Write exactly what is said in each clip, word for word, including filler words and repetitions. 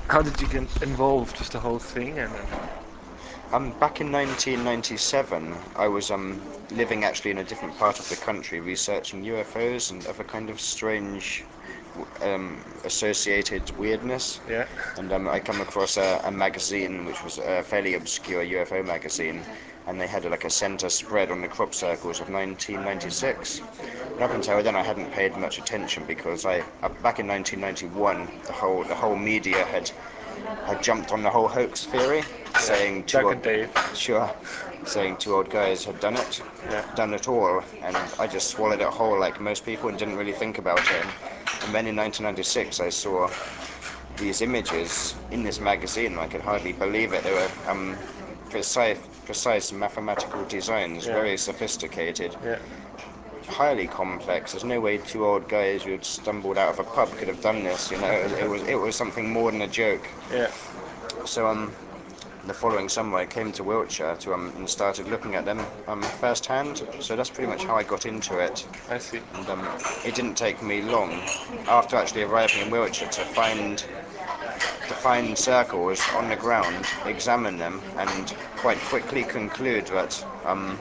how did you get involved with the whole thing? And then, Um, back in nineteen ninety-seven, I was um, living actually in a different part of the country, researching U F Os and other kind of strange um, associated weirdness. yeah, And um, I come across a, a magazine which was a fairly obscure U F O magazine, and they had like a centre spread on the crop circles of nineteen ninety-six. And up until then, I hadn't paid much attention because I, uh, back in nineteen ninety-one, the whole the whole media had had jumped on the whole hoax theory, yeah, saying two Doug old, and Dave. sure, saying two old guys had done it, Yeah, done it all, and I just swallowed it whole like most people and didn't really think about it. And then in nineteen ninety-six, I saw these images in this magazine. I could hardly believe it. They were um, precise, precise mathematical designs, yeah, very sophisticated, yeah. highly complex. There's no way two old guys who had stumbled out of a pub could have done this. You know, it was it was something more than a joke. Yeah, So um, the following summer, I came to Wiltshire to um and started looking at them um firsthand. So that's pretty much how I got into it. I see. And um, it didn't take me long after actually arriving in Wiltshire to find to find circles on the ground, examine them, and quite quickly conclude that um,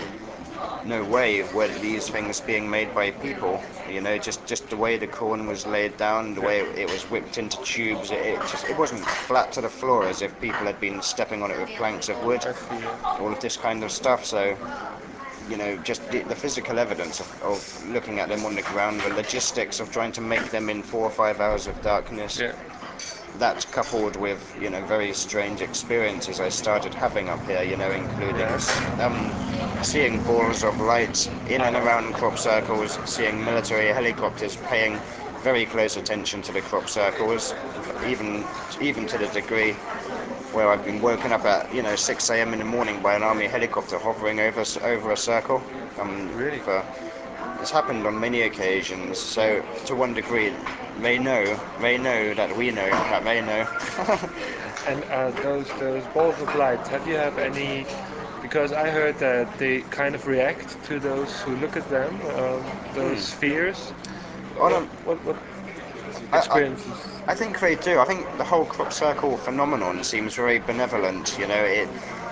no way were these things being made by people. You know, just just the way the corn was laid down, the Yeah, way it was whipped into tubes, it, it just it wasn't flat to the floor as if people had been stepping on it with planks of wood. I see. Yeah. All of this kind of stuff. So you know, just the, the physical evidence of, of looking at them on the ground, the logistics of trying to make them in four or five hours of darkness, Yeah. that coupled with you know very strange experiences I started having up here, you know, including Yeah. um, seeing balls of light in Uh and huh. around crop circles, seeing military helicopters paying very close attention to the crop circles, even even to the degree where I've been woken up at you know six a m in the morning by an army helicopter hovering over over a circle. Um, Really? for it's happened on many occasions, Yeah. so to one degree, they know, they know that we know that they know. And uh, those those balls of light. Have you have any? Because I heard that they kind of react to those who look at them. Um, those Hmm. spheres. On What a, what what I, I, experiences? I think they do. I think the whole crop circle phenomenon seems very benevolent. You know, it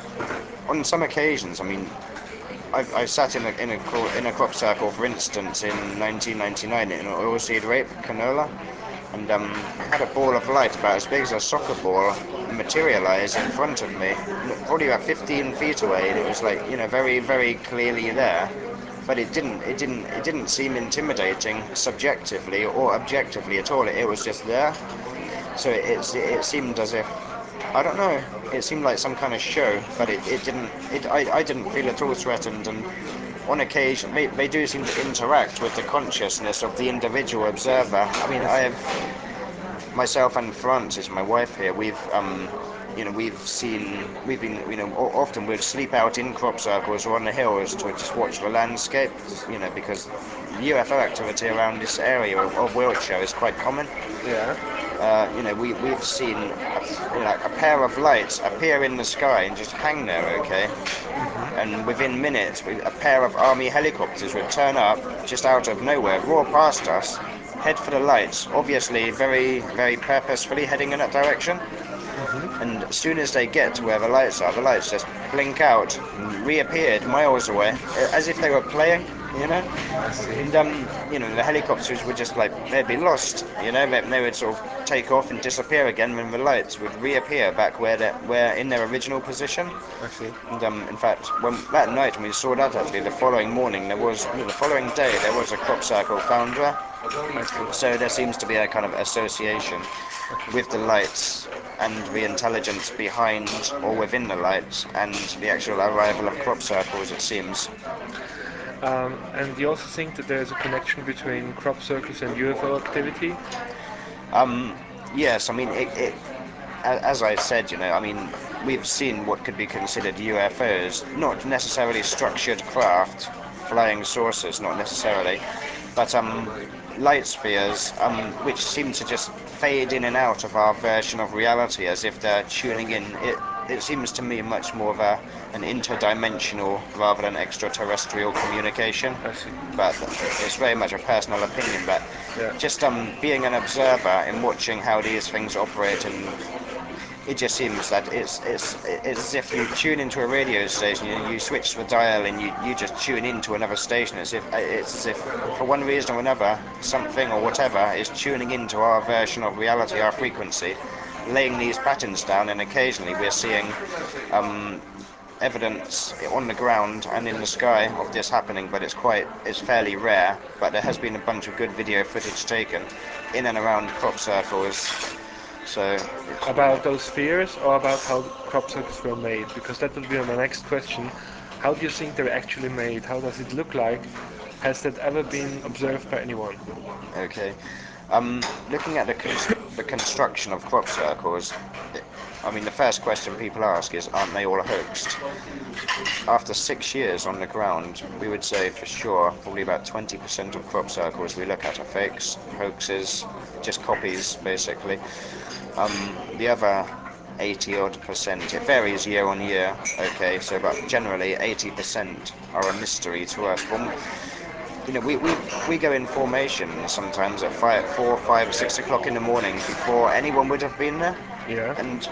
on some occasions. I mean, I've, I've sat in a in a in a crop circle, for instance, in nineteen ninety-nine in oilseed rape canola, and um, had a ball of light about as big as a soccer ball materialize in front of me, probably about fifteen feet away, and it was like you know very very clearly there, but it didn't it didn't it didn't seem intimidating subjectively or objectively at all. It, it was just there, so it, it it seemed as if I don't know. It seemed like some kind of show, but it, it didn't. It I, I didn't feel at all threatened, and on occasion they, they do seem to interact with the consciousness of the individual observer. I mean, I I see. have myself and Frances, my wife here. We've um, you know, we've seen, we've been, you know, often we'd sleep out in crop circles or on the hills to just watch the landscape, you know, because U F O activity around this area of Wiltshire is quite common. Yeah. Uh, you know, we, we've seen a, you know, a pair of lights appear in the sky and just hang there, okay? And within minutes, a pair of army helicopters would turn up just out of nowhere, roar past us, head for the lights, obviously very, very purposefully heading in that direction. Mm-hmm. And as soon as they get to where the lights are, the lights just blink out and reappeared miles away, as if they were playing, you know? I see. And um, you know, the helicopters would just like they'd be lost, you know. They, they would sort of take off and disappear again when the lights would reappear back where they where in their original position. I see. And um, in fact, when that night when we saw that, actually, the following morning there was no, the following day there was a crop circle found there. I see. So there seems to be a kind of association with the lights and the intelligence behind or within the lights and the actual arrival of crop circles. It seems. Um, and you also think that there's a connection between crop circles and U F O activity? Um, yes, I mean it, it as I said, you know, I mean, we've seen what could be considered U F Os, not necessarily structured craft, flying saucers, not necessarily, but um, light spheres, um, which seem to just fade in and out of our version of reality as if they're tuning in. It it seems to me much more of a an interdimensional rather than extraterrestrial communication. I see. But it's very much a personal opinion. But Yeah. just um, being an observer and watching how these things operate, and it just seems that it's it's it's as if you tune into a radio station, you, you switch the dial, and you, you just tune into another station. As if it's as if for one reason or another, something or whatever is tuning into our version of reality, our frequency, laying these patterns down, and occasionally we're seeing um, evidence on the ground and in the sky of this happening, but it's quite it's fairly rare. But there has been a bunch of good video footage taken in and around crop circles. So it's, you know, About those spheres or about how crop circles were made? Because that would be my next question. How do you think they're actually made? How does it look like? Has that ever been observed by anyone? okay. Um, looking at the const- the construction of crop circles, it, I mean, the first question people ask is, aren't they all hoaxed? After six years on the ground, we would say for sure probably about twenty percent of crop circles we look at are fakes, hoaxes, just copies, basically. Um, the other eighty odd percent, it varies year on year, okay, so but generally eighty percent are a mystery to us. When, you know, we, we, we go in formation sometimes at five, four, five, six o'clock in the morning before anyone would have been there, Yeah. and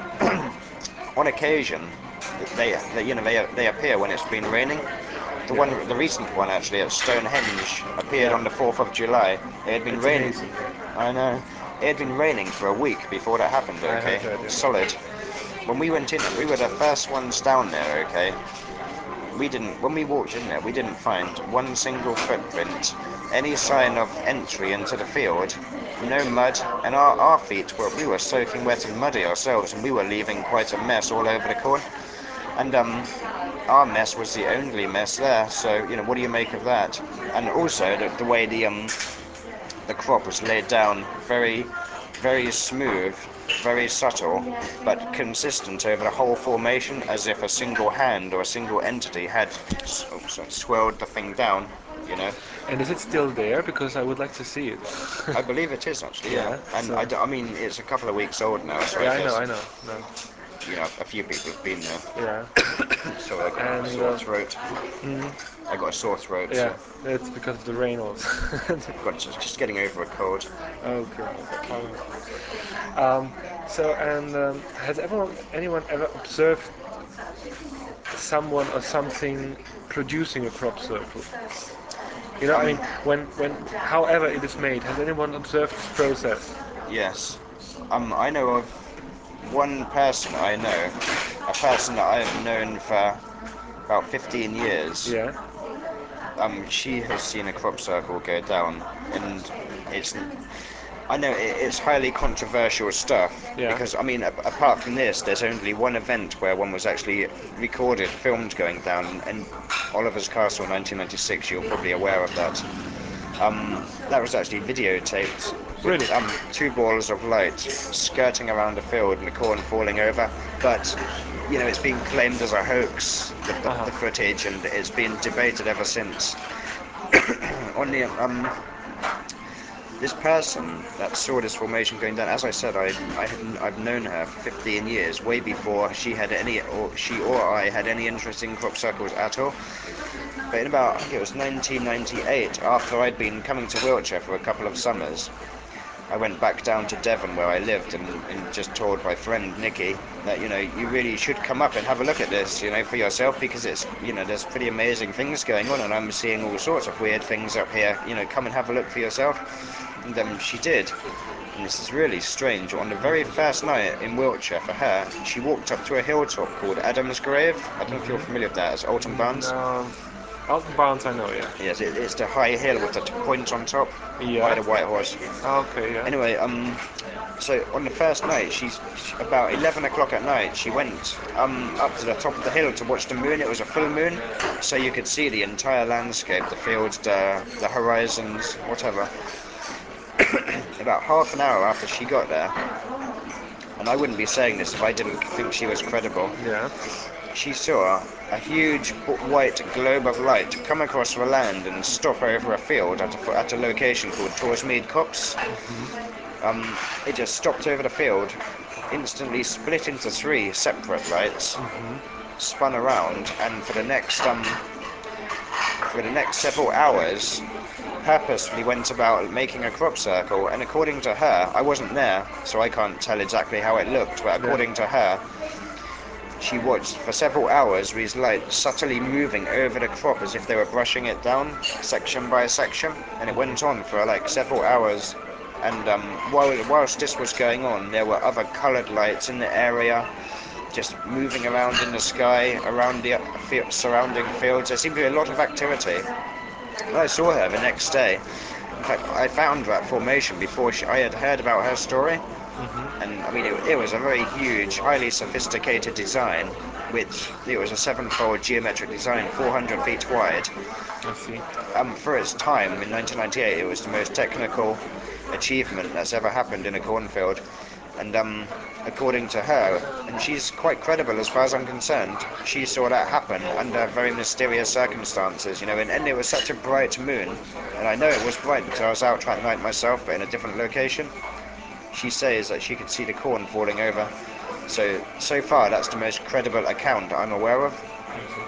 on occasion, they, they you know they, they appear when it's been raining. The Yeah. one, the recent one actually at Stonehenge appeared on Yeah. the fourth of July. It had been It's raining. amazing. I know. It had been raining for a week before that happened. I heard Okay, that. Yeah. solid. When we went in, we were the first ones down there. Okay, we didn't. When we walked in there, we didn't find one single footprint, any sign of entry into the field. No mud, and our, our feet were we were soaking wet and muddy ourselves, and we were leaving quite a mess all over the corn. And um, our mess was the only mess there. So you know, what do you make of that? And also the, the way the um the crop was laid down, very, very smooth, very subtle, but consistent over the whole formation, as if a single hand or a single entity had oh, sorry, swirled the thing down. You know, And is it still there? Because I would like to see it. I believe it is actually, yeah. Yeah. And I, So. d- I mean, it's a couple of weeks old now, so I Yeah, I know. guess I know. No. you know a few people have been there. Yeah. So I got a And sore uh, throat. mm, I got a sore throat, yeah, so it's because of the rain also. got just, just getting over a cold. Okay. Um, um, so, and um, has everyone, anyone ever observed someone or something producing a crop circle? You know, I mean, Um, when, when, however it is made, has anyone observed this process? yes. Um, I know of one person I know, a person that I've known for about fifteen years. Yeah. Um, she has seen a crop circle go down, and it's I know it, it's highly controversial stuff Yeah. because I mean, a, apart from this, there's only one event where one was actually recorded, filmed going down, and Oliver's Castle, nineteen ninety-six. You're probably aware of that. Um, that was actually videotaped Really? with um, two balls of light skirting around a field and the corn falling over. But you know, it's been claimed as a hoax, the, the, Uh-huh. the footage, and it's been debated ever since. On the um, this person that saw this formation going down, as I said, I I have I've known her for fifteen years, way before she had any or she or I had any interest in crop circles at all. But in about, I think it was nineteen ninety-eight, after I'd been coming to Wiltshire for a couple of summers, I went back down to Devon where I lived, and, and just told my friend Nikki that, you know, you really should come up and have a look at this, you know, for yourself, because it's, you know, there's pretty amazing things going on, and I'm seeing all sorts of weird things up here, you know, come and have a look for yourself. And um, she did. And this is really strange. On the very first night in Wiltshire for her, she walked up to a hilltop called Adam's Grave. I don't know if you're familiar with that, it's Alton Barnes. No. Alton Barnes, I know, yeah. Yes, it, it's the high hill with the t- point on top by Yeah. the White Horse. Okay, yeah. Anyway, um, so on the first night, she's she, about eleven o'clock at night. She went um up to the top of the hill to watch the moon. It was a full moon, so you could see the entire landscape, the fields, the the horizons, whatever. About half an hour after she got there, and I wouldn't be saying this if I didn't think she was credible, Yeah. she saw a huge white globe of light come across the land and stop over a field at a, at a location called Torsmead Copse. Um, it just stopped over the field, instantly split into three separate lights, spun around, and for the next um, for the next several hours, purposefully went about making a crop circle. And according to her, I wasn't there, so I can't tell exactly how it looked. But Yeah. according to her, she watched for several hours these lights subtly moving over the crop as if they were brushing it down, section by section, and it went on for like several hours. And um, while, whilst this was going on, there were other coloured lights in the area, just moving around in the sky, around the surrounding fields. There seemed to be a lot of activity. And I saw her the next day. In fact, I found that formation before she, I had heard about her story. And I mean, it, it was a very huge, highly sophisticated design, which it was a sevenfold geometric design, four hundred feet wide. I see. Um, for its time, in nineteen ninety-eight, it was the most technical achievement that's ever happened in a cornfield. And um, according to her, and she's quite credible as far as I'm concerned, she saw that happen under very mysterious circumstances, you know, and, and it was such a bright moon. And I know it was bright because I was out trying to night myself, but in a different location. She says that she could see the corn falling over. So, so far, that's the most credible account I'm aware of. I see.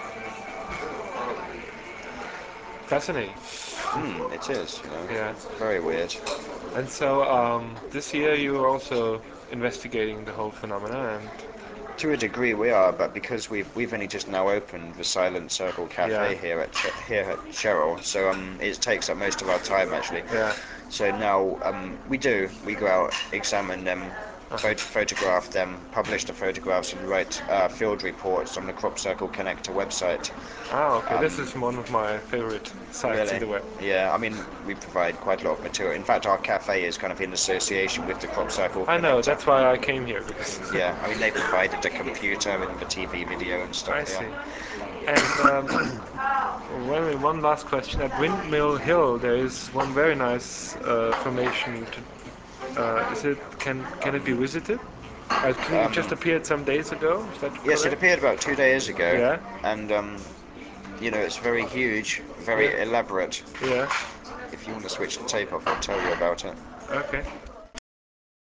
Fascinating. Hmm, it is, you know, Yeah. very weird. And so um, this year you were also investigating the whole phenomena, and To a degree, we are, but because we've we've only just now opened the Silent Circle yeah, Cafe here at Ch- here at Cheryl, so um, it takes up most of our time actually. yeah, So now um, we do we go out, examine them, uh-huh. phot- photograph them, publish the photographs, and write uh, field reports on the Crop Circle Connector website. Ah, okay. This Um, is one of my favorite sites in Really? the web. Yeah, I mean, we provide quite a lot of material. In fact, our cafe is kind of in association with the Crop Circle I know. Connector. That's why I came here because Yeah, I mean, they provided the computer and the T V video and stuff. I Yeah. see. And um, well, one last question. At Windmill Hill, there is one very nice uh, formation. To, uh, is it can can it be visited? I think it just Um, appeared some days ago. Is that yes, it correct? appeared about two days ago, Yeah. and um, you know, it's very huge, Yeah. very elaborate. Yeah. If you want to switch the tape off, I'll tell you about it. Okay.